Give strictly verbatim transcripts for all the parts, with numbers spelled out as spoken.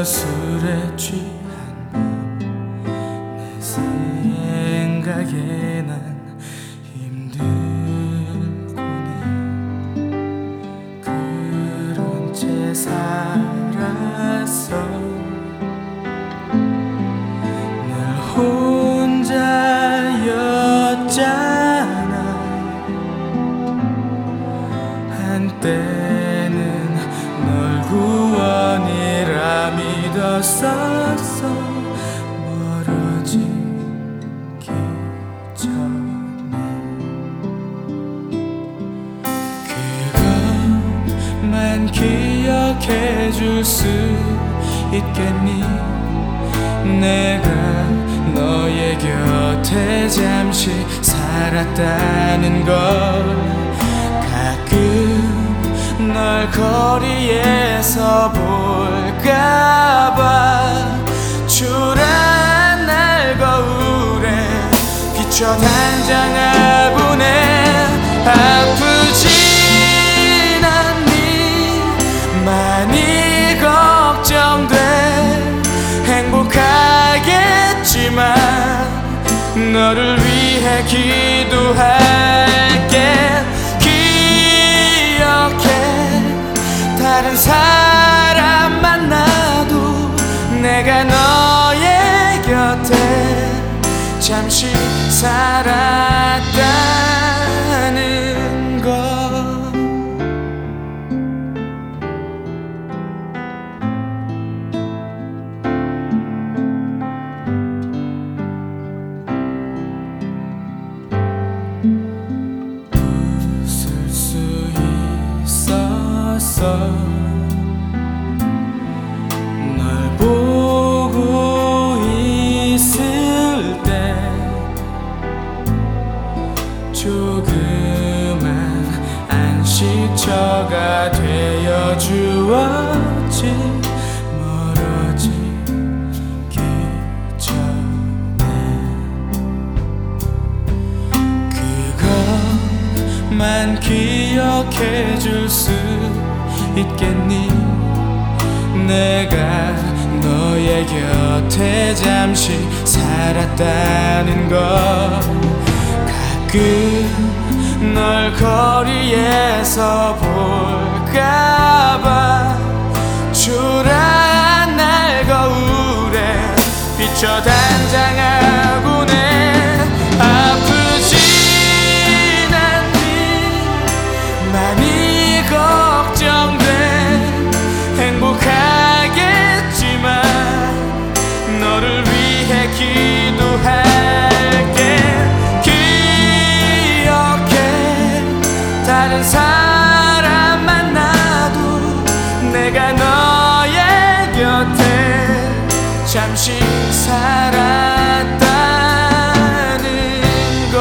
술에 취한 밤 내 생각에 난 힘들고는 그런 채 살았어. 늘 혼자였잖아. 한때는 널 구원이라 믿었었어. 멀어지기 전에 그것만 기억해 줄 수 있겠니? 내가 너의 곁에 잠시 살았다는 걸. 가끔 널 거리에서 볼까봐 초라한 날 거울에 비춰 단장하고네. 아프진 않니? 많이 걱정돼. 행복하겠지만 너를 위해 기도할게. 다른 사람 만나도 내가 너의 곁에 잠시 살았다는 것. 웃을 수 있었어. 널 보고 있을 때 조그만 안식처가 되어 주었지. 멀어지기 전에 그것만 기억해 줄 수 있겠니? 내가 너의 곁에 잠시 살았다는 것. 가끔 널 거리에서 볼까봐 초라한 날 거울에 비춰 단장하고네. 아프진 않니? 많이 걱정돼. 행복하겠지만 너를 위해 기도할게. 기억해. 다른 사람 만나도 내가 너의 곁에 잠시 살았다는 것.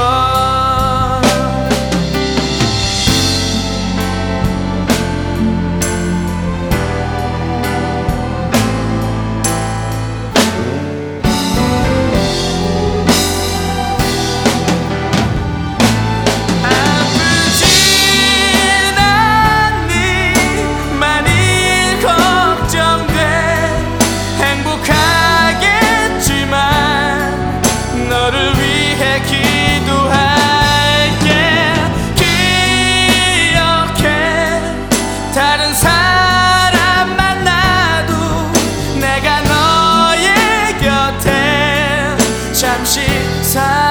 다른 사람 만나도 내가 너의 곁에 잠시 살